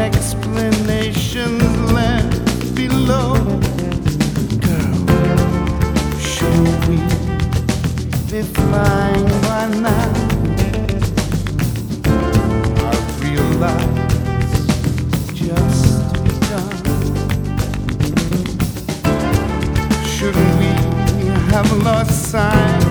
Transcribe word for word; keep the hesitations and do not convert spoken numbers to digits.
explanations left below. Girl, should we be flying by now? I realize just begun. Shouldn't we have lost sight